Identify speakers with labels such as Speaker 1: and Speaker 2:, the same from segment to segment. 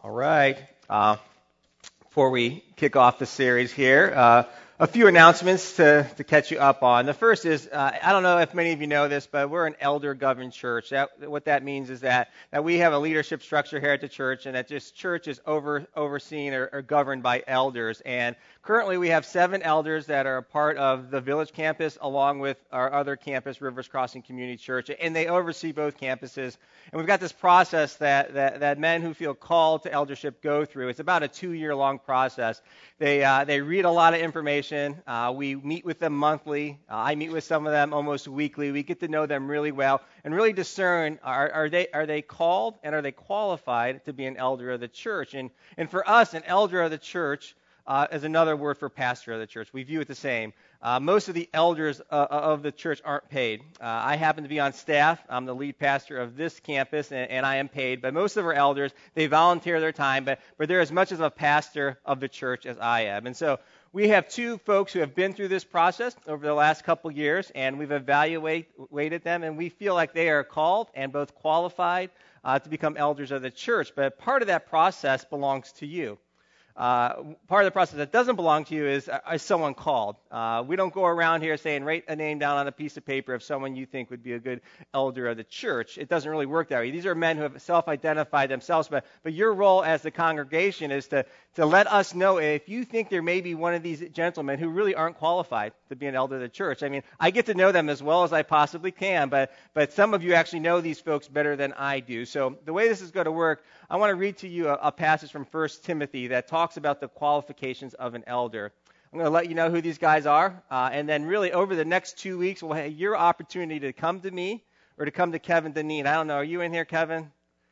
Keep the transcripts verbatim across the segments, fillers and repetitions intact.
Speaker 1: All right. Uh, before we kick off the series here, uh, a few announcements to, to catch you up on. The first is, uh, I don't know if many of you know this, but we're an elder-governed church. That, what that means is that, that we have a leadership structure here at the church, and that this church is over, overseen or, or governed by elders. And currently we have seven elders that are a part of the Village campus, along with our other campus, Rivers Crossing Community Church, and they oversee both campuses. And we've got this process that, that, that men who feel called to eldership go through. It's about a two-year-long process. They uh, they read a lot of information. Uh, we meet with them monthly. Uh, I meet with some of them almost weekly. We get to know them really well and really discern, are, are they are they called and are they qualified to be an elder of the church? And and for us, an elder of the church uh, is another word for pastor of the church. We view it the same. Uh, most of the elders uh, of the church aren't paid. Uh, I happen to be on staff. I'm the lead pastor of this campus, and, and I am paid. But most of our elders, they volunteer their time, but, but they're as much as a pastor of the church as I am. And so we have two folks who have been through this process over the last couple years, and we've evaluated them, and we feel like they are called and both qualified uh, to become elders of the church. But part of that process belongs to you. Uh, part of the process that doesn't belong to you is, uh, is someone called. Uh, we don't go around here saying, write a name down on a piece of paper of someone you think would be a good elder of the church. It doesn't really work that way. These are men who have self-identified themselves, but, but your role as the congregation is to, to let us know if you think there may be one of these gentlemen who really aren't qualified to be an elder of the church. I mean, I get to know them as well as I possibly can, but, but some of you actually know these folks better than I do. So the way this is going to work, I want to read to you a, a passage from First Timothy that talks about the qualifications of an elder. I'm going to let you know who these guys are, uh, and then really over the next two weeks, we'll have your opportunity to come to me or to come to Kevin Deneen. I don't know, are you in here, Kevin?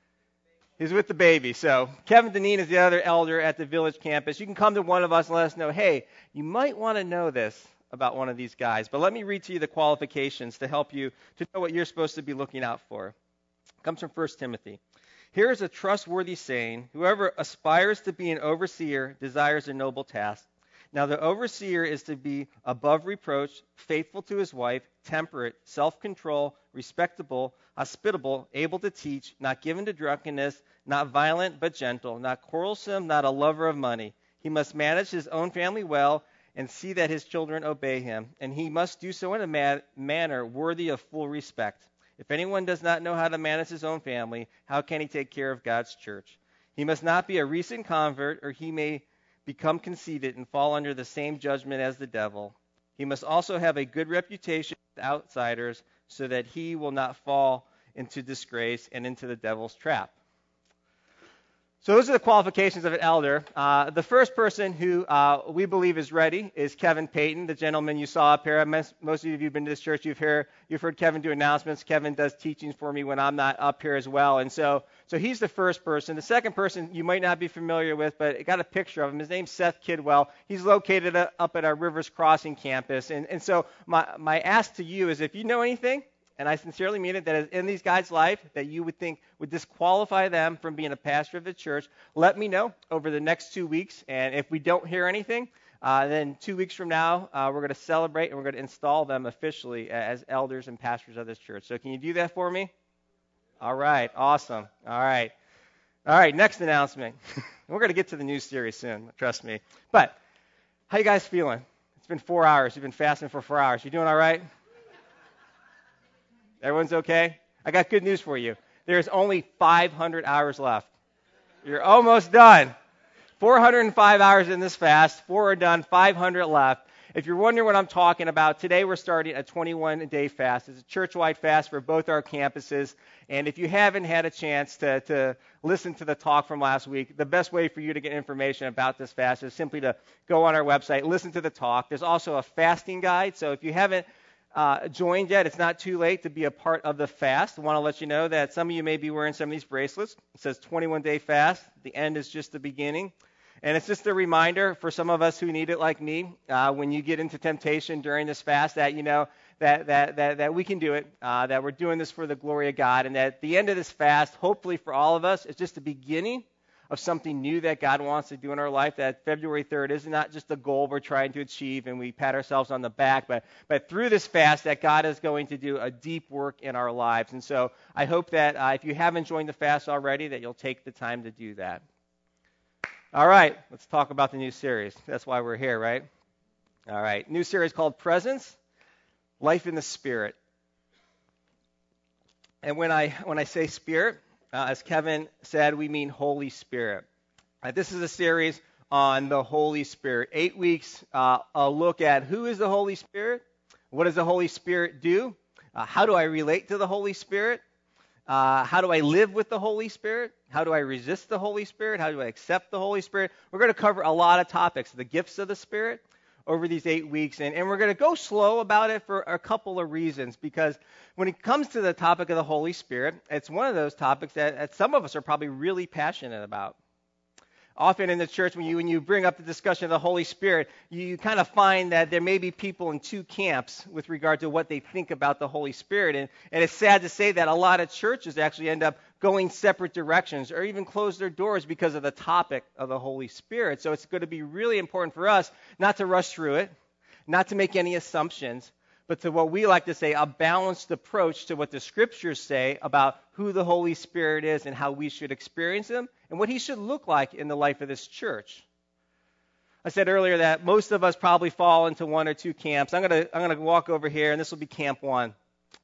Speaker 1: He's with the baby. So Kevin Deneen is the other elder at the Village campus. You can come to one of us and let us know, hey, you might want to know this about one of these guys. But let me read to you the qualifications to help you to know what you're supposed to be looking out for. It comes from First Timothy. Here is a trustworthy saying, whoever aspires to be an overseer desires a noble task. Now the overseer is to be above reproach, faithful to his wife, temperate, self-control, respectable, hospitable, able to teach, not given to drunkenness, not violent but gentle, not quarrelsome, not a lover of money. He must manage his own family well and see that his children obey him, and he must do so in a ma- manner worthy of full respect. If anyone does not know how to manage his own family, how can he take care of God's church? He must not be a recent convert, or he may become conceited and fall under the same judgment as the devil. He must also have a good reputation with outsiders, so that he will not fall into disgrace and into the devil's trap. So those are the qualifications of an elder. Uh, the first person who uh, we believe is ready is Kevin Payton, the gentleman you saw up here. Most, most of you have been to this church. You've heard, you've heard Kevin do announcements. Kevin does teachings for me when I'm not up here as well. And so, so he's the first person. The second person you might not be familiar with, but I got a picture of him. His name's Seth Kidwell. He's located up at our Rivers Crossing campus. And, and so my, my ask to you is, if you know anything, and I sincerely mean it, that is in these guys' life that you would think would disqualify them from being a pastor of the church, let me know over the next two weeks. And if we don't hear anything, uh, then two weeks from now, uh, we're going to celebrate and we're going to install them officially as elders and pastors of this church. So can you do that for me? All right. Awesome. All right. All right. Next announcement. We're going to get to the news series soon. Trust me. But how you guys feeling? It's been four hours. You've been fasting for four hours. You doing all right? Everyone's okay? I got good news for you. There's only five hundred hours left. You're almost done. four hundred five hours in this fast. Four are done. five hundred left. If you're wondering what I'm talking about, today we're starting a twenty-one day fast. It's a church-wide fast for both our campuses. And if you haven't had a chance to, to listen to the talk from last week, the best way for you to get information about this fast is simply to go on our website, listen to the talk. There's also a fasting guide. So if you haven't Uh, joined yet, it's not too late to be a part of the fast. I want to let you know that some of you may be wearing some of these bracelets. It says twenty-one day fast. The end is just the beginning. And it's just a reminder for some of us who need it like me, uh, when you get into temptation during this fast, that you know that that that, that we can do it, uh, that we're doing this for the glory of God, and that at the end of this fast, hopefully for all of us, it's just the beginning of something new that God wants to do in our life, that February third is not just a goal we're trying to achieve and we pat ourselves on the back, but, but through this fast that God is going to do a deep work in our lives. And so I hope that uh, if you haven't joined the fast already, that you'll take the time to do that. All right, let's talk about the new series. That's why we're here, right? All right, new series called Presence, Life in the Spirit. And when I when I say Spirit, uh, as Kevin said, we mean Holy Spirit. Uh, this is a series on the Holy Spirit. Eight weeks, uh, a look at who is the Holy Spirit, what does the Holy Spirit do, uh, how do I relate to the Holy Spirit, uh, how do I live with the Holy Spirit, how do I resist the Holy Spirit, how do I accept the Holy Spirit. We're going to cover a lot of topics, the gifts of the Spirit, over these eight weeks, and, and we're going to go slow about it for a couple of reasons, because when it comes to the topic of the Holy Spirit, it's one of those topics that, that some of us are probably really passionate about. Often in the church, when you when you bring up the discussion of the Holy Spirit, you, you kind of find that there may be people in two camps with regard to what they think about the Holy Spirit. And, and it's sad to say that a lot of churches actually end up going separate directions or even close their doors because of the topic of the Holy Spirit. So it's going to be really important for us not to rush through it, not to make any assumptions, but to what we like to say, a balanced approach to what the Scriptures say about who the Holy Spirit is and how we should experience Him and what He should look like in the life of this church. I said earlier that most of us probably fall into one or two camps. I'm going to I'm going to walk over here, and this will be camp one.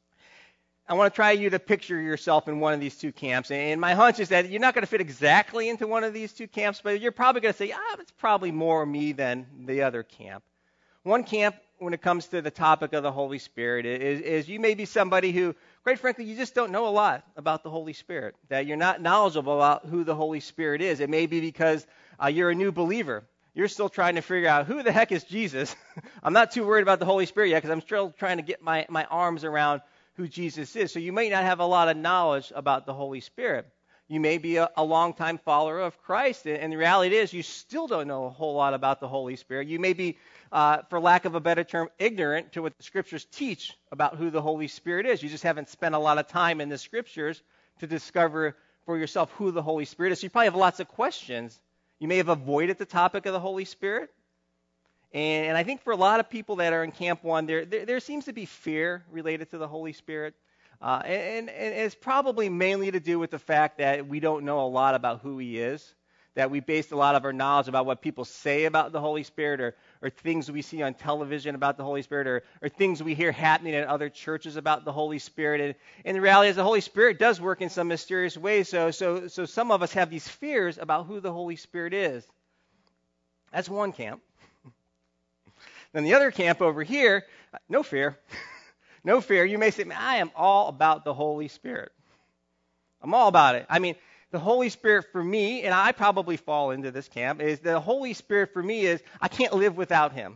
Speaker 1: I want to try you to picture yourself in one of these two camps. And my hunch is that you're not going to fit exactly into one of these two camps, but you're probably going to say, ah, it's probably more me than the other camp. One camp, when it comes to the topic of the Holy Spirit, is, is you may be somebody who, quite frankly, you just don't know a lot about the Holy Spirit, that you're not knowledgeable about who the Holy Spirit is. It may be because uh, you're a new believer. You're still trying to figure out who the heck is Jesus. I'm not too worried about the Holy Spirit yet because I'm still trying to get my, my arms around who Jesus is. So you may not have a lot of knowledge about the Holy Spirit. You may be a, a longtime follower of Christ, and, and the reality is you still don't know a whole lot about the Holy Spirit. You may be, uh, for lack of a better term, ignorant to what the Scriptures teach about who the Holy Spirit is. You just haven't spent a lot of time in the Scriptures to discover for yourself who the Holy Spirit is. So you probably have lots of questions. You may have avoided the topic of the Holy Spirit. And, and I think for a lot of people that are in Camp One, there, there, there seems to be fear related to the Holy Spirit. Uh, and, and it's probably mainly to do with the fact that we don't know a lot about who He is, that we based a lot of our knowledge about what people say about the Holy Spirit, or, or things we see on television about the Holy Spirit, or, or things we hear happening in other churches about the Holy Spirit. And, and the reality is the Holy Spirit does work in some mysterious ways, so, so, so some of us have these fears about who the Holy Spirit is. That's one camp. Then the other camp over here, no fear. No fear. You may say, man, I am all about the Holy Spirit. I'm all about it. I mean, the Holy Spirit for me, and I probably fall into this camp, is the Holy Spirit for me is I can't live without Him.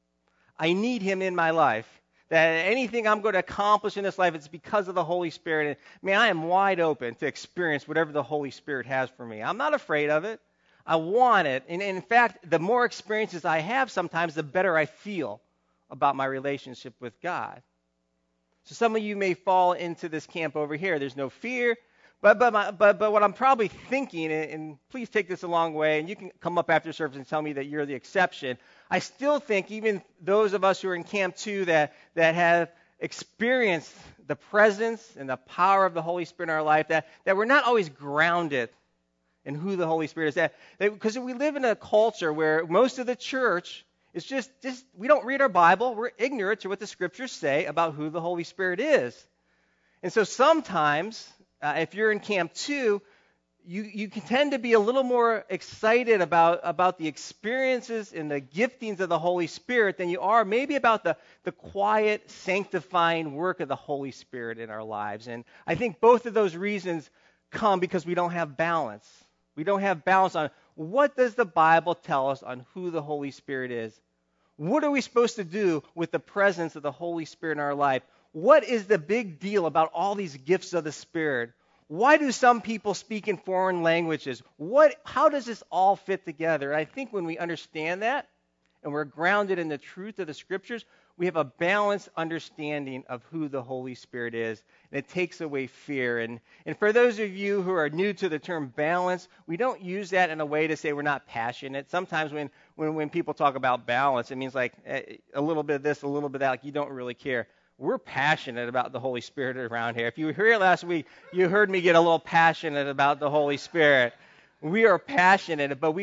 Speaker 1: I need Him in my life. That anything I'm going to accomplish in this life, it's because of the Holy Spirit. And man, I am wide open to experience whatever the Holy Spirit has for me. I'm not afraid of it. I want it. And in fact, the more experiences I have sometimes, the better I feel about my relationship with God. So some of you may fall into this camp over here. There's no fear. But but my, but but what I'm probably thinking, and, and please take this a long way, and you can come up after service and tell me that you're the exception. I still think even those of us who are in camp two that, that have experienced the presence and the power of the Holy Spirit in our life, that, that we're not always grounded in who the Holy Spirit is. That because we live in a culture where most of the church is just, just, we don't read our Bible. We're ignorant to what the Scriptures say about who the Holy Spirit is. And so sometimes, uh, if you're in camp two, you, you can tend to be a little more excited about, about the experiences and the giftings of the Holy Spirit than you are maybe about the, the quiet, sanctifying work of the Holy Spirit in our lives. And I think both of those reasons come because we don't have balance. We don't have balance on what does the Bible tell us on who the Holy Spirit is. What are we supposed to do with the presence of the Holy Spirit in our life? What is the big deal about all these gifts of the Spirit? Why do some people speak in foreign languages? What? How does this all fit together? And I think when we understand that and we're grounded in the truth of the Scriptures, we have a balanced understanding of who the Holy Spirit is, and it takes away fear. And, and for those of you who are new to the term balance, we don't use that in a way to say we're not passionate. Sometimes when, when, when people talk about balance, it means like a little bit of this, a little bit of that, like you don't really care. We're passionate about the Holy Spirit around here. If you were here last week, you heard me get a little passionate about the Holy Spirit. We are passionate, but we are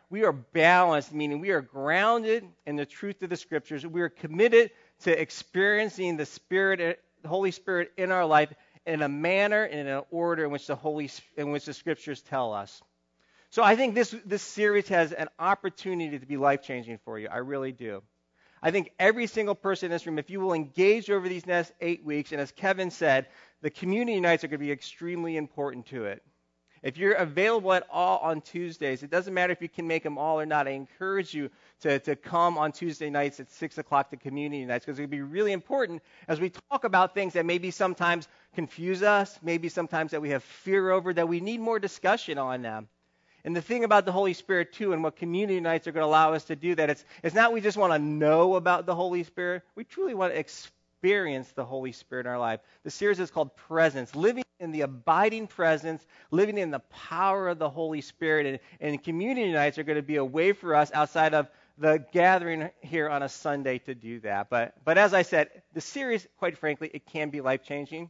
Speaker 1: we are balanced, meaning we are grounded in the truth of the Scriptures. We are committed to experiencing the Spirit, the Holy Spirit in our life in a manner and in an order in which the Holy, in which the Scriptures tell us. So I think this this series has an opportunity to be life-changing for you. I really do. I think every single person in this room, if you will engage over these next eight weeks, and as Kevin said, the community nights are going to be extremely important to it. If you're available at all on Tuesdays, it doesn't matter if you can make them all or not. I encourage you to, to come on Tuesday nights at six o'clock to community nights, because it's going to be really important as we talk about things that maybe sometimes confuse us, maybe sometimes that we have fear over, that we need more discussion on them. And the thing about the Holy Spirit, too, and what community nights are going to allow us to do, that it's, it's not we just want to know about the Holy Spirit. We truly want to experience the Holy Spirit in our life. The series is called Presence, living in the abiding presence, living in the power of the Holy Spirit. And, and community nights are going to be a way for us outside of the gathering here on a Sunday to do that. But, but as I said, the series, quite frankly, it can be life-changing.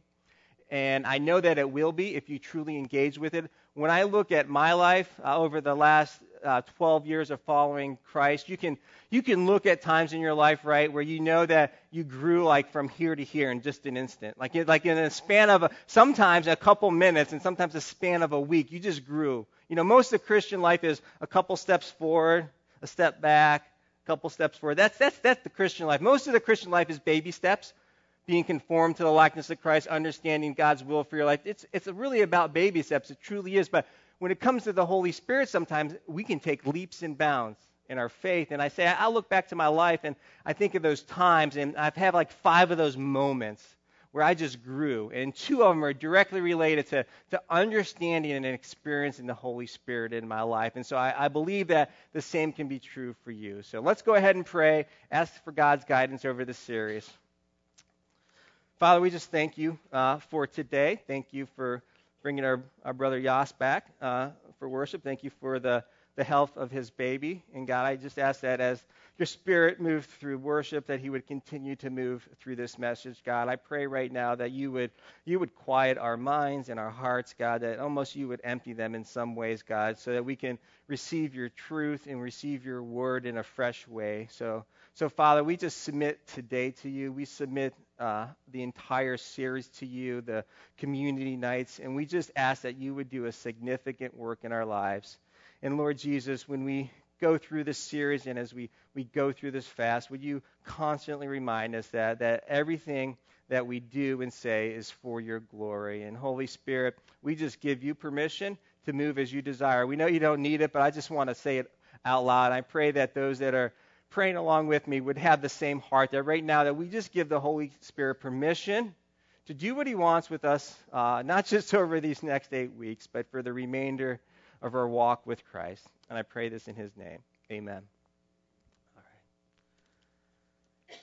Speaker 1: And I know that it will be if you truly engage with it. When I look at my life uh, over the last uh, twelve years of following Christ, you can you can look at times in your life, right, where you know that you grew like from here to here in just an instant. Like, like in a span of a, sometimes a couple minutes and sometimes a span of a week, you just grew. You know, most of Christian life is a couple steps forward, a step back, a couple steps forward. That's, that's, that's the Christian life. Most of the Christian life is baby steps. Being conformed to the likeness of Christ, understanding God's will for your life. It's it's really about baby steps. It truly is. But when it comes to the Holy Spirit, sometimes we can take leaps and bounds in our faith. And I say, I look back to my life, and I think of those times, and I've had like five of those moments where I just grew. And two of them are directly related to, to understanding and experiencing the Holy Spirit in my life. And so I, I believe that the same can be true for you. So let's go ahead and pray, ask for God's guidance over this series. Father, we just thank you uh, for today. Thank you for bringing our, our brother Yas back uh, for worship. Thank you for the, the health of his baby. And God, I just ask that as your Spirit moved through worship, that he would continue to move through this message. God, I pray right now that you would you would quiet our minds and our hearts, God, that almost you would empty them in some ways, God, so that we can receive your truth and receive your word in a fresh way. So, so Father, we just submit today to you. We submit Uh, the entire series to you, the community nights, and we just ask that you would do a significant work in our lives. And Lord Jesus, when we go through this series and as we, we go through this fast, would you constantly remind us that, that everything that we do and say is for your glory. And Holy Spirit, we just give you permission to move as you desire. We know you don't need it, but I just want to say it out loud. I pray that those that are praying along with me would have the same heart, that right now that we just give the Holy Spirit permission to do what he wants with us, uh, not just over these next eight weeks, but for the remainder of our walk with Christ. And I pray this in his name. Amen. All right.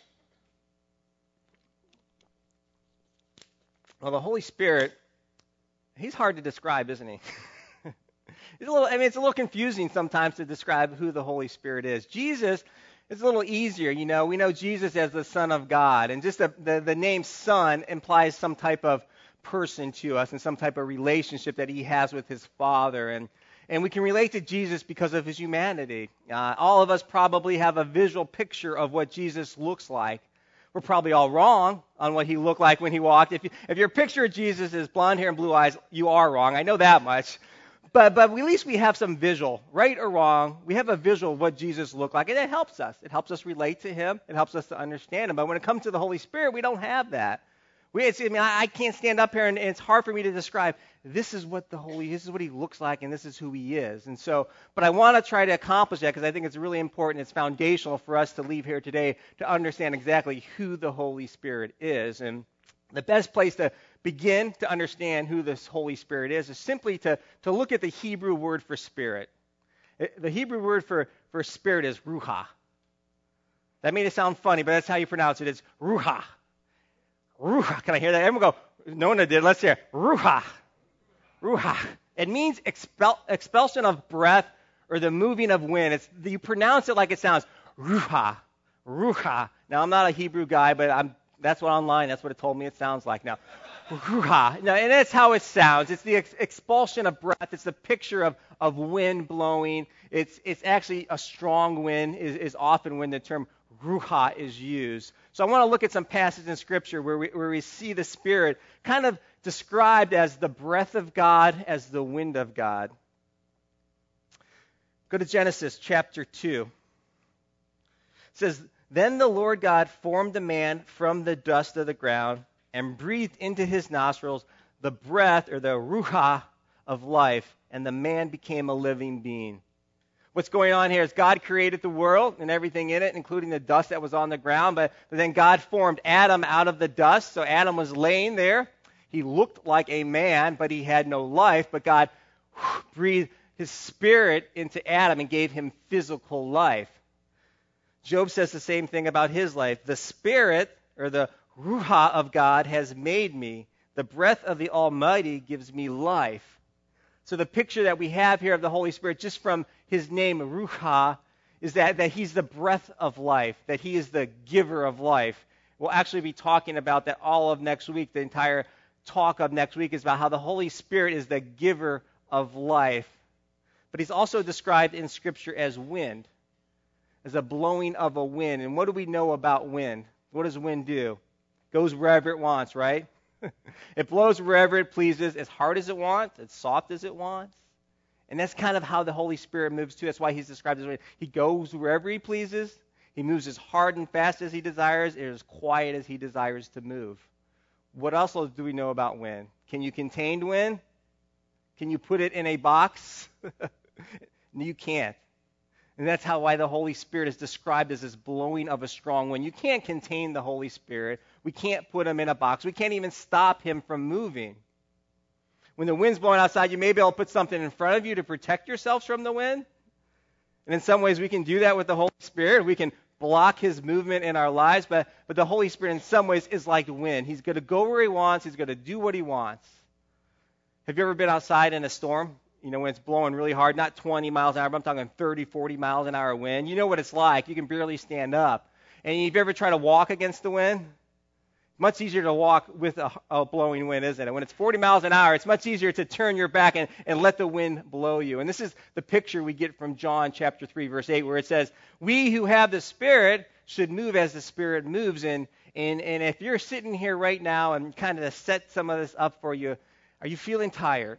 Speaker 1: Well, the Holy Spirit, he's hard to describe, isn't he? It's a little, I mean, it's a little confusing sometimes to describe who the Holy Spirit is. Jesus, it's a little easier, you know. We know Jesus as the Son of God, and just the, the, the name Son implies some type of person to us and some type of relationship that he has with his Father, and and we can relate to Jesus because of his humanity. Uh, all of us probably have a visual picture of what Jesus looks like. We're probably all wrong on what he looked like when he walked. If you, if your picture of Jesus is blonde hair and blue eyes, you are wrong. I know that much. But but at least we have some visual, right or wrong. We have a visual of what Jesus looked like, and it helps us. It helps us relate to him. It helps us to understand him. But when it comes to the Holy Spirit, we don't have that. We, it's, I mean, I, I can't stand up here, and, and it's hard for me to describe. This is what the Holy, this is what he looks like, and this is who he is. And so, but I want to try to accomplish that because I think it's really important. It's foundational for us to leave here today to understand exactly who the Holy Spirit is. And the best place to begin to understand who this Holy Spirit is is simply to, to look at the Hebrew word for spirit. It, the Hebrew word for, for spirit is ruha. That made it sound funny, but that's how you pronounce it. It's ruha. Ruha. Can I hear that? Everyone go, Nona did. Let's hear it. Ruha. Ruha. It means expel, expulsion of breath or the moving of wind. It's, you pronounce it like it sounds. Ruha. Ruha. Now, I'm not a Hebrew guy, but I'm that's what online, that's what it told me it sounds like. Now, ruha. Now, and that's how it sounds. It's the ex- expulsion of breath. It's the picture of, of wind blowing. It's, it's actually a strong wind is, is often when the term ruha is used. So I want to look at some passages in Scripture where we, where we see the Spirit kind of described as the breath of God, as the wind of God. Go to Genesis chapter two. It says, "Then the Lord God formed a man from the dust of the ground and breathed into his nostrils the breath," or the ruha, "of life, and the man became a living being." What's going on here is God created the world and everything in it, including the dust that was on the ground, but, but then God formed Adam out of the dust. So Adam was laying there. He looked like a man, but he had no life, but God whew, breathed his spirit into Adam and gave him physical life. Job says the same thing about his life. "The spirit," or the ruha, "of God has made me. The breath of the Almighty gives me life." So the picture that we have here of the Holy Spirit, just from his name, ruha, is that, that he's the breath of life, that he is the giver of life. We'll actually be talking about that all of next week. The entire talk of next week is about how the Holy Spirit is the giver of life. But he's also described in Scripture as wind, as a blowing of a wind. And what do we know about wind? What does wind do? It goes wherever it wants, right? It blows wherever it pleases, as hard as it wants, as soft as it wants. And that's kind of how the Holy Spirit moves too. That's why he's described as wind. He goes wherever he pleases. He moves as hard and fast as he desires, and as quiet as he desires to move. What else do we know about wind? Can you contain wind? Can you put it in a box? No, you can't. And that's how why the Holy Spirit is described as this blowing of a strong wind. You can't contain the Holy Spirit. We can't put him in a box. We can't even stop him from moving. When the wind's blowing outside, you may be able to put something in front of you to protect yourselves from the wind. And in some ways, we can do that with the Holy Spirit. We can block his movement in our lives. But, but the Holy Spirit, in some ways, is like the wind. He's going to go where he wants. He's going to do what he wants. Have you ever been outside in a storm? You know, when it's blowing really hard, not twenty miles an hour, but I'm talking thirty, forty miles an hour wind. You know what it's like. You can barely stand up. And if you ever try to walk against the wind, it's much easier to walk with a, a blowing wind, isn't it? When it's forty miles an hour, it's much easier to turn your back and, and let the wind blow you. And this is the picture we get from John chapter three, verse eight, where it says, "We who have the Spirit should move as the Spirit moves." And, and, and if you're sitting here right now and kind of set some of this up for you, are you feeling tired?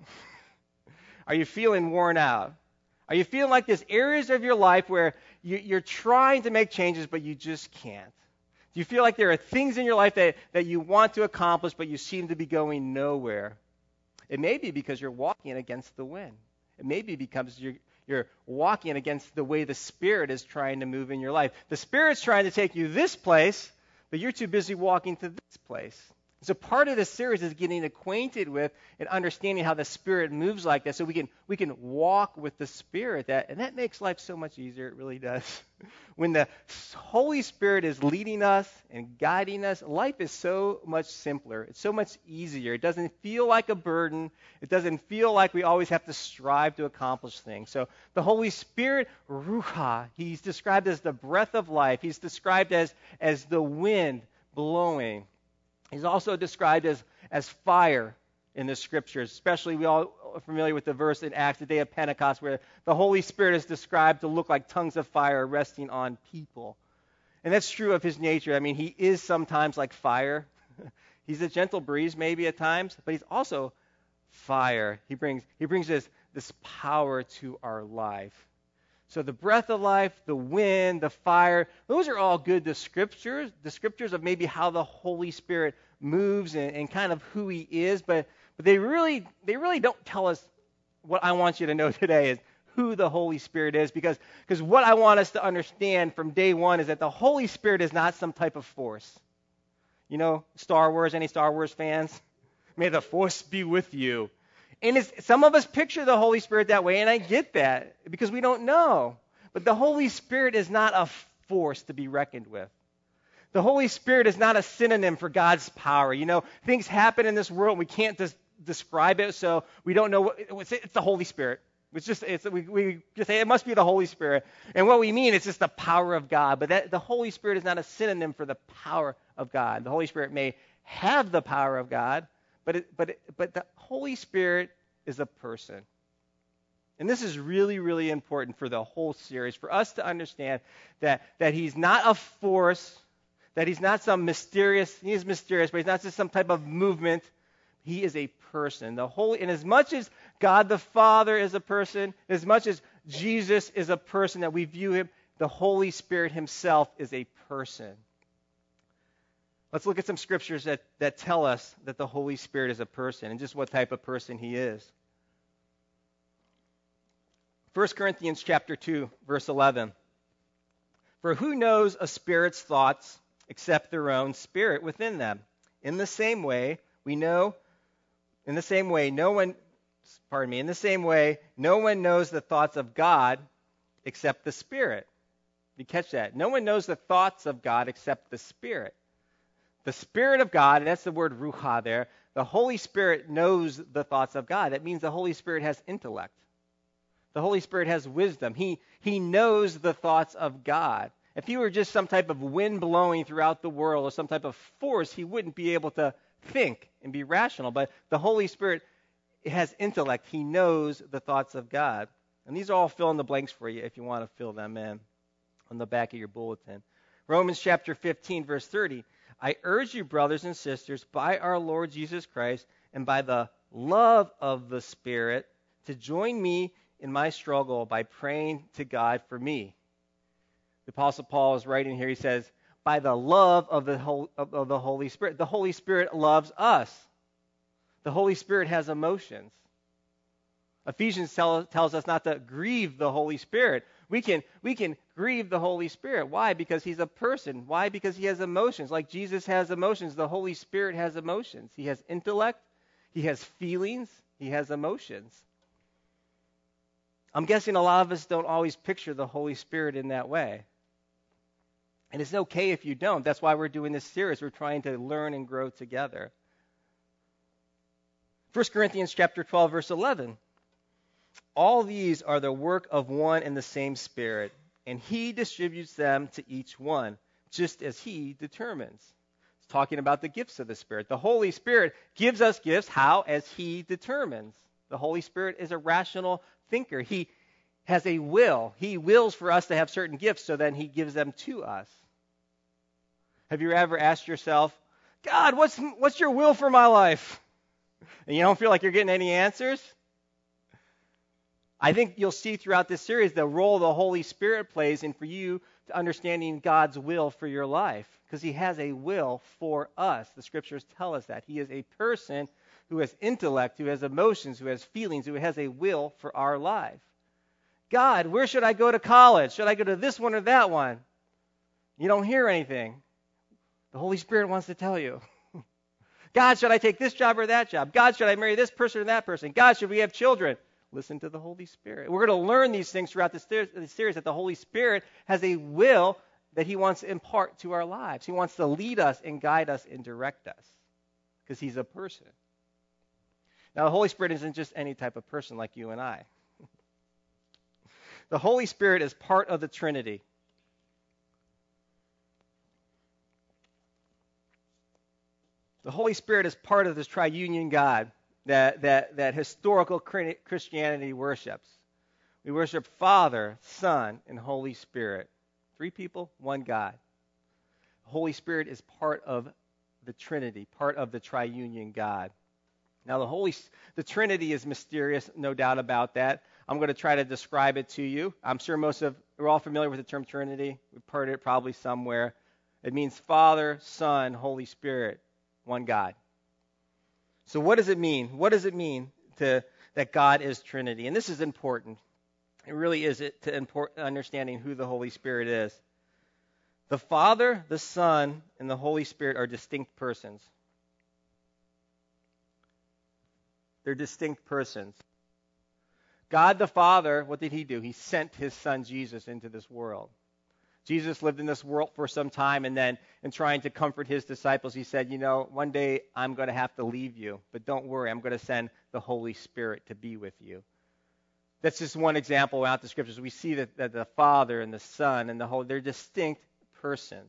Speaker 1: Are you feeling worn out? Are you feeling like there's areas of your life where you, you're trying to make changes, but you just can't? Do you feel like there are things in your life that, that you want to accomplish, but you seem to be going nowhere? It may be because you're walking against the wind. It may be because you're, you're walking against the way the Spirit is trying to move in your life. The Spirit's trying to take you this place, but you're too busy walking to this place. So part of this series is getting acquainted with and understanding how the Spirit moves like that, so we can we can walk with the Spirit. That and that makes life so much easier. It really does. When the Holy Spirit is leading us and guiding us, life is so much simpler. It's so much easier. It doesn't feel like a burden. It doesn't feel like we always have to strive to accomplish things. So the Holy Spirit, ruha, he's described as the breath of life. He's described as as the wind blowing. He's also described as, as fire in the Scriptures, especially we all are familiar with the verse in Acts, the day of Pentecost, where the Holy Spirit is described to look like tongues of fire resting on people. And that's true of his nature. I mean, he is sometimes like fire. He's a gentle breeze maybe at times, but he's also fire. He brings, he brings this, this power to our life. So the breath of life, the wind, the fire, those are all good descriptors, descriptors of maybe how the Holy Spirit moves and, and kind of who he is, but, but they really they really don't tell us what I want you to know today is who the Holy Spirit is, because because what I want us to understand from day one is that the Holy Spirit is not some type of force. You know, Star Wars, any Star Wars fans? May the force be with you. And it's, some of us picture the Holy Spirit that way, and I get that because we don't know. But the Holy Spirit is not a force to be reckoned with. The Holy Spirit is not a synonym for God's power. You know, things happen in this world, we can't just describe it, so we don't know what it's, it's the Holy Spirit. It's just it's, we, we just say it must be the Holy Spirit, and what we mean is just the power of God. But that the Holy Spirit is not a synonym for the power of God. The Holy Spirit may have the power of God, but it, but it, but the Holy Spirit is a person. And this is really, really important for the whole series, for us to understand that, that he's not a force, that he's not some mysterious, he is mysterious, but he's not just some type of movement. He is a person. The Holy, and as much as God the Father is a person, as much as Jesus is a person that we view him, the Holy Spirit himself is a person. Let's look at some scriptures that, that tell us that the Holy Spirit is a person and just what type of person he is. First Corinthians chapter two, verse eleven. For who knows a spirit's thoughts except their own spirit within them? In the same way, we know, in the same way, no one, pardon me, in the same way, no one knows the thoughts of God except the Spirit. You catch that? No one knows the thoughts of God except the Spirit. The Spirit of God, and that's the word ruha there, the Holy Spirit knows the thoughts of God. That means the Holy Spirit has intellect. The Holy Spirit has wisdom. He, he knows the thoughts of God. If he were just some type of wind blowing throughout the world or some type of force, he wouldn't be able to think and be rational. But the Holy Spirit has intellect. He knows the thoughts of God. And these are all fill in the blanks for you if you want to fill them in on the back of your bulletin. Romans chapter fifteen, verse thirty. I urge you, brothers and sisters, by our Lord Jesus Christ and by the love of the Spirit, to join me in my struggle by praying to God for me. The Apostle Paul is writing here. He says, by the love of the, Holy, of, of the Holy Spirit. The Holy Spirit loves us. The Holy Spirit has emotions. Ephesians tell, tells us not to grieve the Holy Spirit. We can, we can grieve the Holy Spirit. Why? Because he's a person. Why? Because he has emotions. Like Jesus has emotions, the Holy Spirit has emotions. He has intellect. He has feelings. He has emotions. I'm guessing a lot of us don't always picture the Holy Spirit in that way. And it's okay if you don't. That's why we're doing this series. We're trying to learn and grow together. First Corinthians chapter twelve, verse eleven. All these are the work of one and the same Spirit, and he distributes them to each one, just as he determines. It's talking about the gifts of the Spirit. The Holy Spirit gives us gifts. How? As he determines. The Holy Spirit is a rational thinker. He has a will. He wills for us to have certain gifts, so then he gives them to us. Have you ever asked yourself, God, what's what's your will for my life? And you don't feel like you're getting any answers? I think you'll see throughout this series the role the Holy Spirit plays in for you to understanding God's will for your life, because he has a will for us. The scriptures tell us that. He is a person who has intellect, who has emotions, who has feelings, who has a will for our life. God, where should I go to college? Should I go to this one or that one? You don't hear anything. The Holy Spirit wants to tell you. God, should I take this job or that job? God, should I marry this person or that person? God, should we have children? Listen to the Holy Spirit. We're going to learn these things throughout this series, that the Holy Spirit has a will that he wants to impart to our lives. He wants to lead us and guide us and direct us because he's a person. Now, the Holy Spirit isn't just any type of person like you and I. The Holy Spirit is part of the Trinity. The Holy Spirit is part of this triunion God that, that, that historical Christianity worships. We worship Father, Son, and Holy Spirit. Three people, one God. The Holy Spirit is part of the Trinity, part of the triunion God. Now, the Holy, the Trinity is mysterious, no doubt about that. I'm going to try to describe it to you. I'm sure most of, we're all familiar with the term Trinity. We've heard it probably somewhere. It means Father, Son, Holy Spirit, one God. So what does it mean? What does it mean to that God is Trinity? And this is important. It really is it to import, understanding who the Holy Spirit is. The Father, the Son, and the Holy Spirit are distinct persons. They're distinct persons. God the Father, what did he do? He sent his Son Jesus into this world. Jesus lived in this world for some time, and then in trying to comfort his disciples, he said, you know, one day I'm going to have to leave you, but don't worry, I'm going to send the Holy Spirit to be with you. That's just one example throughout the scriptures. We see that, that the Father and the Son and the Holy, they're distinct persons.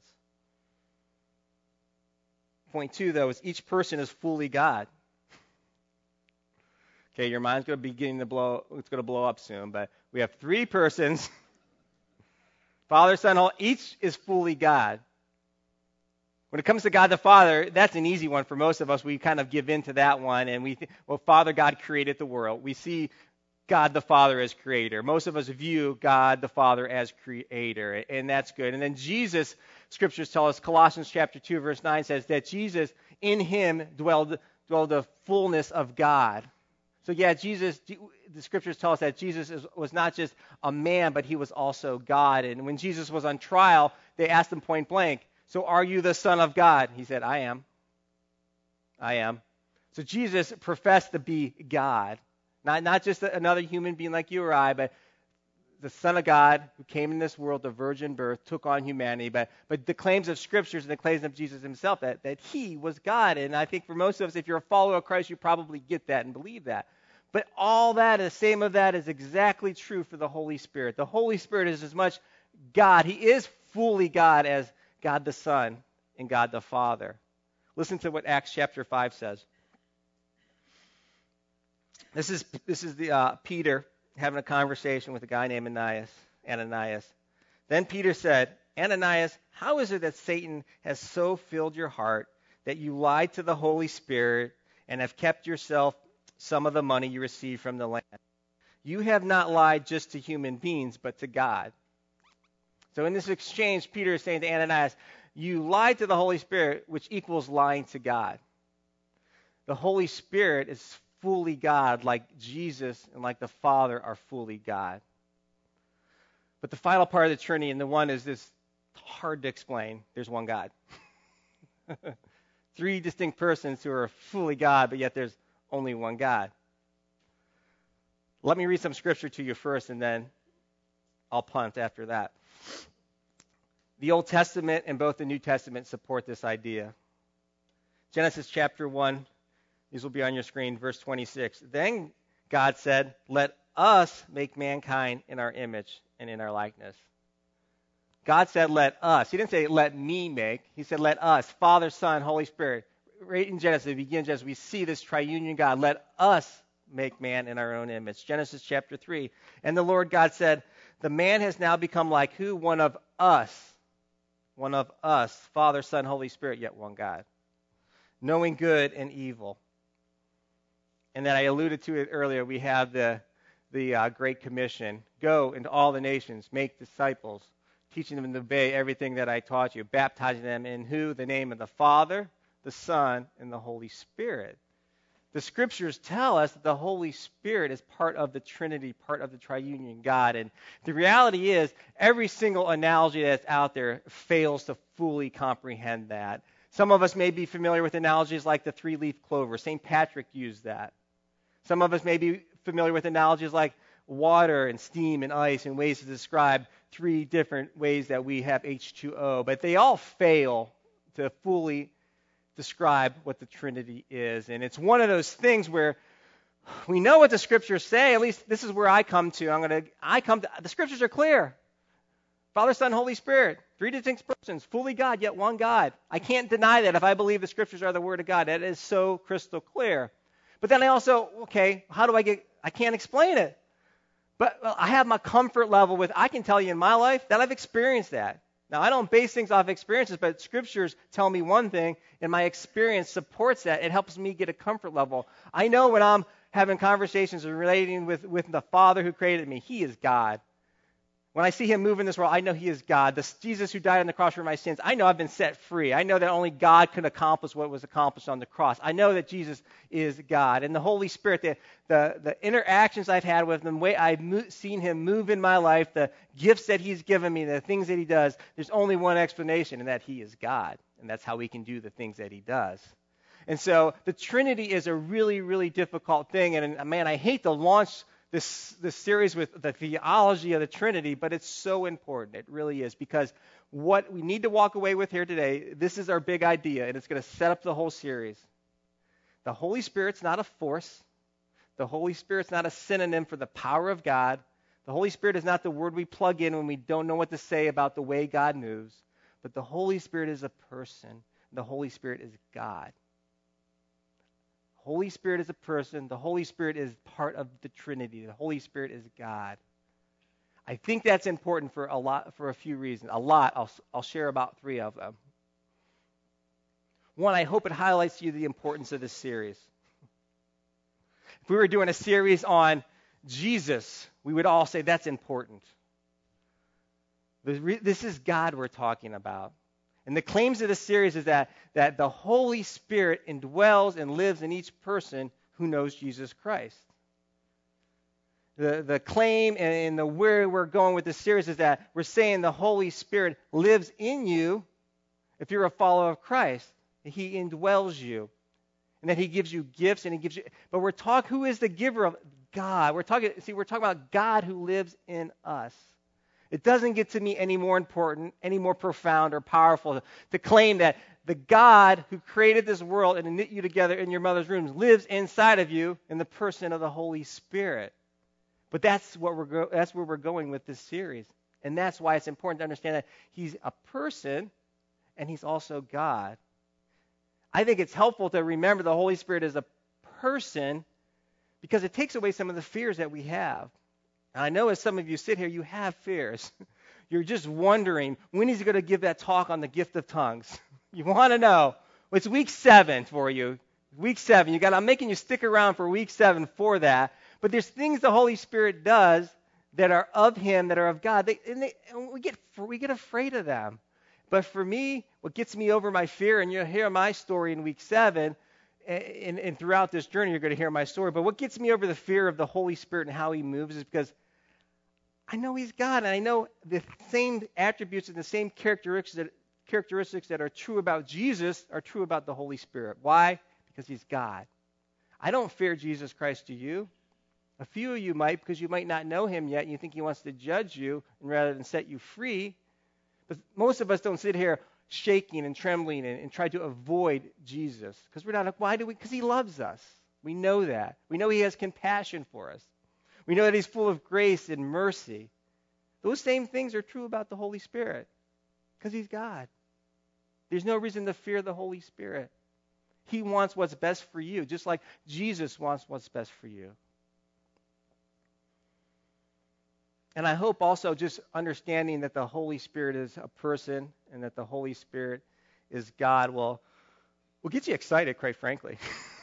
Speaker 1: Point two, though, is each person is fully God. Okay, your mind's going to be beginning to blow, it's going to blow up soon, but we have three persons, Father, Son, Holy, each is fully God. When it comes to God the Father, that's an easy one for most of us. We kind of give in to that one, and we think, well, Father God created the world. We see God the Father as creator. Most of us view God the Father as creator, and that's good. And then Jesus, scriptures tell us, Colossians chapter two, verse nine says that Jesus, in him dwelled, dwelled the fullness of God. So yeah, Jesus, the scriptures tell us that Jesus is, was not just a man, but he was also God. And when Jesus was on trial, they asked him point blank, so are you the Son of God? He said, I am. I am. So Jesus professed to be God. Not, not just another human being like you or I, but the Son of God who came in this world, the virgin birth, took on humanity. But, but the claims of scriptures and the claims of Jesus himself, that, that he was God. And I think for most of us, if you're a follower of Christ, you probably get that and believe that. But all that, the same of that, is exactly true for the Holy Spirit. The Holy Spirit is as much God. He is fully God as God the Son and God the Father. Listen to what Acts chapter five says. This is this is the uh, Peter having a conversation with a guy named Ananias. Ananias. Then Peter said, Ananias, how is it that Satan has so filled your heart that you lied to the Holy Spirit and have kept yourself some of the money you received from the land? You have not lied just to human beings, but to God. So in this exchange, Peter is saying to Ananias, you lied to the Holy Spirit, which equals lying to God. The Holy Spirit is fully God, like Jesus and like the Father are fully God. But the final part of the Trinity, and the one is this hard to explain, there's one God. Three distinct persons who are fully God, but yet there's only one God. Let me read some scripture to you first, and then I'll punt after that. The Old Testament and both the New Testament support this idea. Genesis chapter one, these will be on your screen, verse twenty-six. Then God said, let us make mankind in our image and in our likeness. God said, let us. He didn't say, let me make. He said, let us, Father, Son, Holy Spirit. Right in Genesis, it begins as we see this triunion God. Let us make man in our own image. Genesis chapter three. And the Lord God said, the man has now become like who? One of us. One of us. Father, Son, Holy Spirit, yet one God. Knowing good and evil. And then I alluded to it earlier. We have the, the uh, Great Commission. Go into all the nations, make disciples, teaching them to obey everything that I taught you, baptizing them in who? The name of the Father, the Son, and the Holy Spirit. The scriptures tell us that the Holy Spirit is part of the Trinity, part of the triunion God. And the reality is, every single analogy that's out there fails to fully comprehend that. Some of us may be familiar with analogies like the three-leaf clover. Saint Patrick used that. Some of us may be familiar with analogies like water and steam and ice and ways to describe three different ways that we have H two O. But they all fail to fully describe what the Trinity is. And it's one of those things where we know what the scriptures say. At least this is where I come to. I'm going to, I come to, the scriptures are clear. Father, Son, Holy Spirit, three distinct persons, fully God, yet one God. I can't deny that if I believe the scriptures are the word of God. That is so crystal clear. But then I also, okay, how do I get, I can't explain it. But well, I have my comfort level with, I can tell you in my life that I've experienced that. Now, I don't base things off experiences, but scriptures tell me one thing, and my experience supports that. It helps me get a comfort level. I know when I'm having conversations and relating with, with the Father who created me, he is God. When I see him move in this world, I know he is God. The Jesus who died on the cross for my sins, I know I've been set free. I know that only God could accomplish what was accomplished on the cross. I know that Jesus is God. And the Holy Spirit, the, the, the interactions I've had with him, the way I've mo- seen him move in my life, the gifts that he's given me, the things that he does, there's only one explanation, and that he is God. And that's how he can do the things that he does. And so the Trinity is a really, really difficult thing. And, man, I hate to launch This, this series with the theology of the Trinity, but it's so important. It really is, because what we need to walk away with here today, this is our big idea, and it's going to set up the whole series. The Holy Spirit's not a force. The Holy Spirit's not a synonym for the power of God. The Holy Spirit is not the word we plug in when we don't know what to say about the way God moves. But the Holy Spirit is a person. The Holy Spirit is God. Holy Spirit is a person. The Holy Spirit is part of the Trinity. The Holy Spirit is God. I think that's important for a lot, for a few reasons. A lot. I'll, I'll share about three of them. One, I hope it highlights to you the importance of this series. If we were doing a series on Jesus, we would all say that's important. This is God we're talking about. And the claims of this series is that, that the Holy Spirit indwells and lives in each person who knows Jesus Christ. The, the claim and the where we're going with this series is that we're saying the Holy Spirit lives in you if you're a follower of Christ. He indwells you. And that he gives you gifts and he gives you, but we're talking, who is the giver of God? We're talking, see, we're talking about God who lives in us. It doesn't get to me any more important, any more profound or powerful to claim that the God who created this world and knit you together in your mother's womb lives inside of you in the person of the Holy Spirit. But that's what we're go- that's where we're going with this series. And that's why it's important to understand that he's a person and he's also God. I think it's helpful to remember the Holy Spirit as a person because it takes away some of the fears that we have. And I know as some of you sit here, you have fears. You're just wondering, when is he going to give that talk on the gift of tongues? You want to know. Well, it's week seven for you. Week seven. You got. I'm making you stick around for week seven for that. But there's things the Holy Spirit does that are of him, that are of God. They, and, they, and we get we get afraid of them. But for me, what gets me over my fear, and you'll hear my story in week seven, and, and throughout this journey you're going to hear my story, but what gets me over the fear of the Holy Spirit and how he moves is because I know he's God, and I know the same attributes and the same characteristics that, characteristics that are true about Jesus are true about the Holy Spirit. Why? Because he's God. I don't fear Jesus Christ, do you? A few of you might, because you might not know him yet, and you think he wants to judge you rather than set you free. But most of us don't sit here shaking and trembling and, and try to avoid Jesus. Because we're not, why do we? Because he loves us. We know that. We know he has compassion for us. We know that he's full of grace and mercy. Those same things are true about the Holy Spirit. Because he's God. There's no reason to fear the Holy Spirit. He wants what's best for you, just like Jesus wants what's best for you. And I hope also just understanding that the Holy Spirit is a person and that the Holy Spirit is God will, will get you excited, quite frankly.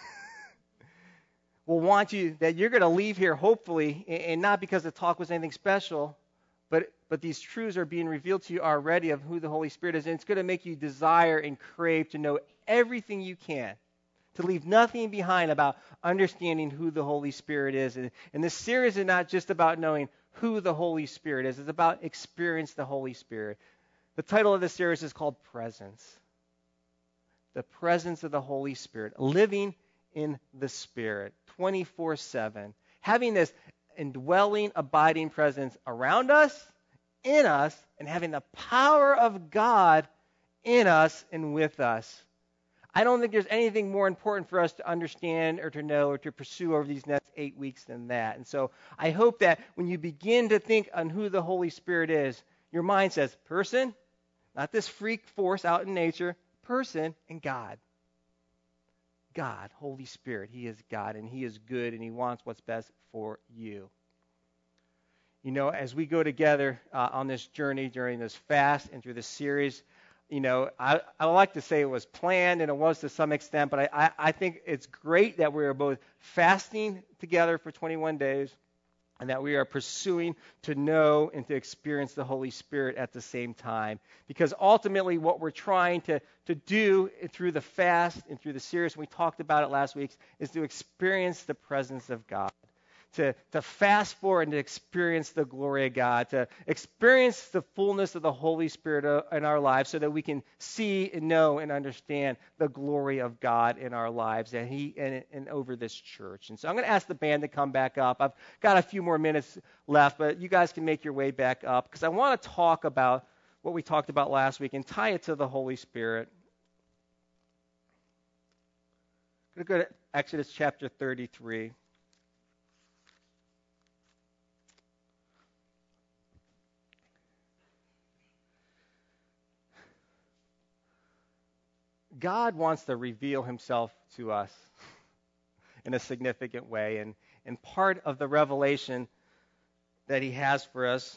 Speaker 1: Will want you, that you're going to leave here hopefully, and not because the talk was anything special, but, but these truths are being revealed to you already of who the Holy Spirit is, and it's going to make you desire and crave to know everything you can, to leave nothing behind about understanding who the Holy Spirit is. And, and this series is not just about knowing who the Holy Spirit is. It's about experience the Holy Spirit. The title of this series is called Presence. The presence of the Holy Spirit. Living in the Spirit. twenty-four seven. Having this indwelling, abiding presence around us, in us, and having the power of God in us and with us. I don't think there's anything more important for us to understand or to know or to pursue over these next eight weeks than that. And so I hope that when you begin to think on who the Holy Spirit is, your mind says, person, not this freak force out in nature, person and God. God, Holy Spirit, he is God and he is good and he wants what's best for you. You know, as we go together uh, on this journey during this fast and through this series, you know, I, I like to say it was planned, and it was to some extent, but I, I, I think it's great that we are both fasting together for twenty-one days and that we are pursuing to know and to experience the Holy Spirit at the same time. Because ultimately what we're trying to, to do through the fast and through the series, we talked about it last week, is to experience the presence of God. To, to fast for and to experience the glory of God, to experience the fullness of the Holy Spirit in our lives so that we can see and know and understand the glory of God in our lives and he and, and over this church. And so I'm going to ask the band to come back up. I've got a few more minutes left, but you guys can make your way back up because I want to talk about what we talked about last week and tie it to the Holy Spirit. I'm going to go to Exodus chapter thirty-three. God wants to reveal himself to us. in a significant way. And, and part of the revelation that he has for us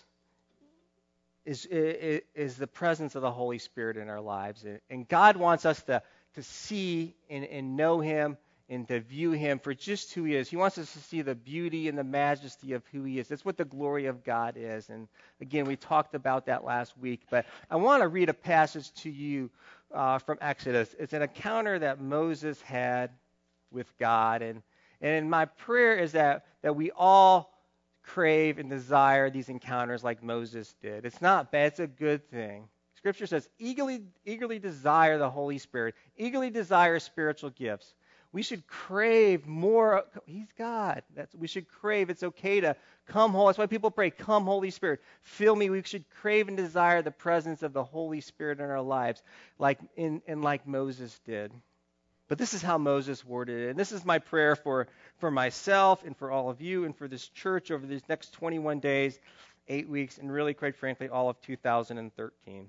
Speaker 1: is, is, is the presence of the Holy Spirit in our lives. And God wants us to, to see and, and know him and to view him for just who he is. He wants us to see the beauty and the majesty of who he is. That's what the glory of God is. And again, we talked about that last week. But I want to read a passage to you uh, from Exodus. It's an encounter that Moses had with God. And, and my prayer is that, that we all crave and desire these encounters like Moses did. It's not bad. It's a good thing. Scripture says, eagerly, eagerly desire the Holy Spirit. Eagerly desire spiritual gifts. We should crave more. He's God. That's, we should crave. It's okay to come, Holy. That's why people pray, come, Holy Spirit. Fill me. We should crave and desire the presence of the Holy Spirit in our lives, like in, and like Moses did. But this is how Moses worded it. And this is my prayer for, for myself and for all of you and for this church over these next twenty-one days, eight weeks, and really, quite frankly, all of two thousand thirteen.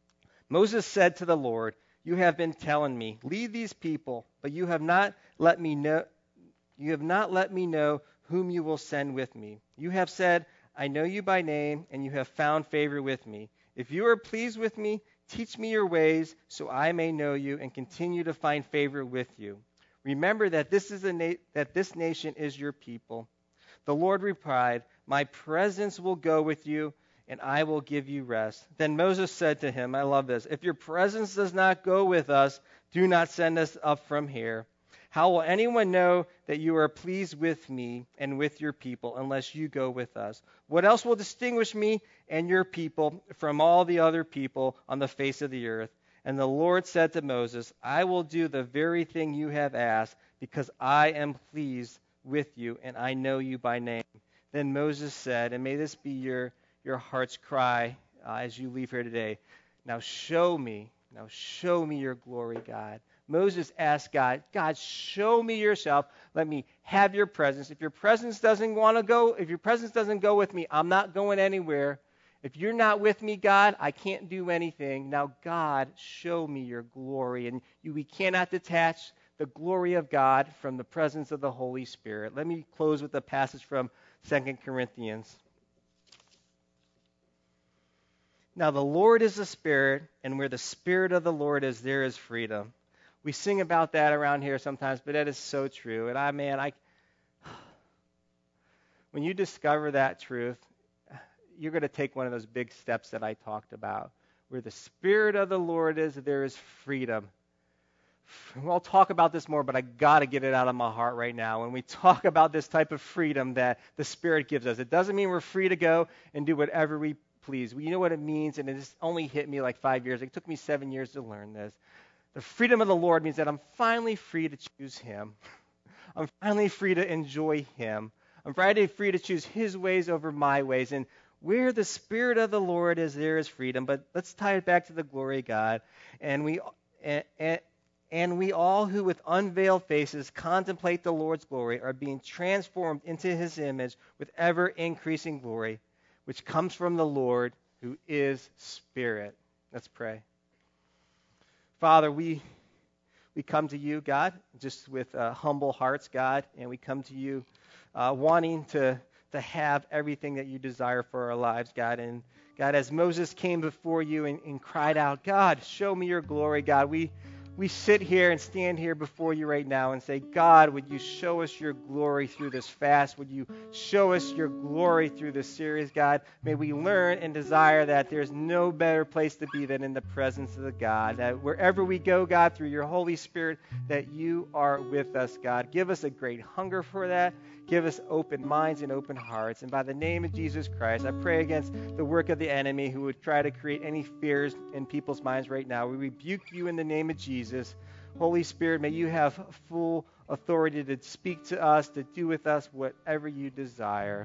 Speaker 1: Moses said to the Lord, you have been telling me, lead these people, but you have not let me know you have not let me know whom you will send with me. You have said, I know you by name, and you have found favor with me. If you are pleased with me, teach me your ways, so I may know you and continue to find favor with you. Remember that this is a na- that this nation is your people. The Lord replied, my presence will go with you, and I will give you rest. Then Moses said to him, I love this, if your presence does not go with us, do not send us up from here. How will anyone know that you are pleased with me and with your people unless you go with us? What else will distinguish me and your people from all the other people on the face of the earth? And the Lord said to Moses, I will do the very thing you have asked, because I am pleased with you, and I know you by name. Then Moses said, and may this be your your heart's cry uh, as you leave here today. Now show me, now show me your glory, God. Moses asked God, God, show me yourself. Let me have your presence. If your presence doesn't want to go, if your presence doesn't go with me, I'm not going anywhere. If you're not with me, God, I can't do anything. Now, God, show me your glory. And you, we cannot detach the glory of God from the presence of the Holy Spirit. Let me close with a passage from Second Corinthians. Now the Lord is the Spirit, and where the Spirit of the Lord is, there is freedom. We sing about that around here sometimes, but that is so true. And I, man, I, when you discover that truth, you're going to take one of those big steps that I talked about. Where the Spirit of the Lord is, there is freedom. We'll talk about this more, but I got to get it out of my heart right now. When we talk about this type of freedom that the Spirit gives us, it doesn't mean we're free to go and do whatever we please. Well, you know what it means, and it just only hit me like five years. It took me seven years to learn this. The freedom of the Lord means that I'm finally free to choose him. I'm finally free to enjoy him. I'm finally free to choose his ways over my ways. And where the Spirit of the Lord is, there is freedom. But let's tie it back to the glory of God. And we and, and, and we all who with unveiled faces contemplate the Lord's glory are being transformed into his image with ever-increasing glory, which comes from the Lord, who is Spirit. Let's pray. Father, we we come to you, God, just with uh, humble hearts, God, and we come to you uh, wanting to, to have everything that you desire for our lives, God. And God, as Moses came before you and, and cried out, God, show me your glory, God, we We sit here and stand here before you right now and say, God, would you show us your glory through this fast? Would you show us your glory through this series, God? May we learn and desire that there's no better place to be than in the presence of the God. That wherever we go, God, through your Holy Spirit, that you are with us, God. Give us a great hunger for that. Give us open minds and open hearts. And by the name of Jesus Christ, I pray against the work of the enemy who would try to create any fears in people's minds right now. We rebuke you in the name of Jesus. Holy Spirit, may you have full authority to speak to us, to do with us whatever you desire.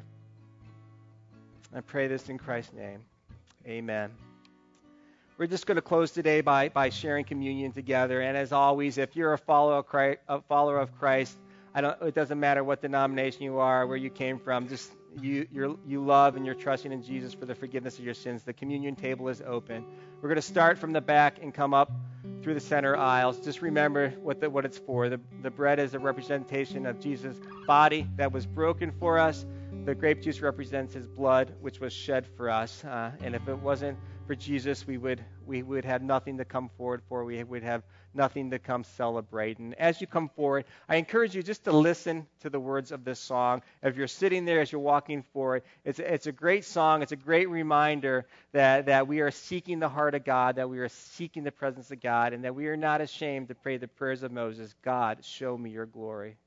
Speaker 1: I pray this in Christ's name. Amen. We're just going to close today by, by sharing communion together. And as always, if you're a follower of Christ, a follower of Christ, I don't, it doesn't matter what denomination you are, where you came from, just you you're, you love and you're trusting in Jesus for the forgiveness of your sins. The communion table is open. We're going to start from the back and come up through through the center aisles, just remember what the, what it's for. The, the bread is a representation of Jesus' body that was broken for us. The grape juice represents his blood, which was shed for us. Uh, and if it wasn't for Jesus, we would we would have nothing to come forward for. We would have nothing to come celebrate. And as you come forward, I encourage you just to listen to the words of this song. If you're sitting there as you're walking forward, it's it's a great song. It's a great reminder that, that we are seeking the heart of God, that we are seeking the presence of God, and that we are not ashamed to pray the prayers of Moses. God, show me your glory.